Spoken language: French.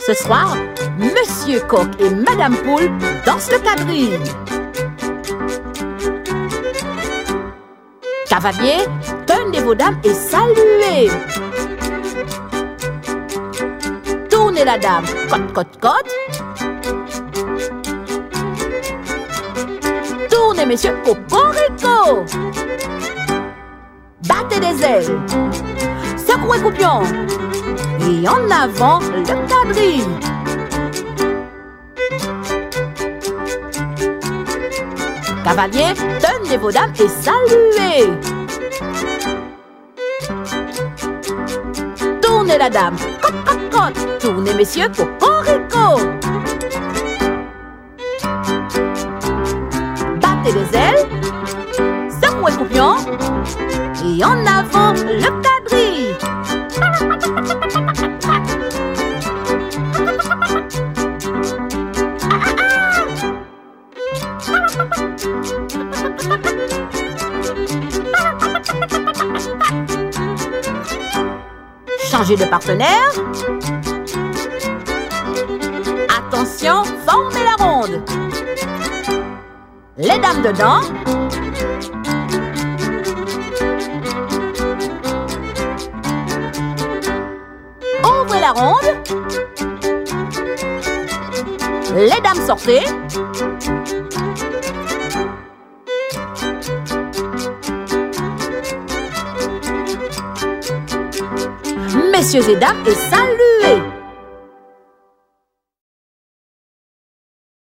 Ce soir, Monsieur Coq et Madame Poule dansent le quadrille. Cavalier, tenez vos dames et saluez. Tournez la dame, cote, cote, cote. Tournez, messieurs, cocorico. Battez des ailes. Secouez coupion. Et en avant, le quadrille. Cavalier, tenez vos dames et saluez. Tournez la dame, cote, cote, cote. Tournez, messieurs, cocorico. Battez les ailes. Secouez coupion. Et en avant, le quadrille. Changez de partenaire. Attention, formez la ronde. Les dames dedans. Ouvrez la ronde. Les dames sortez. Messieurs et dames et saluez.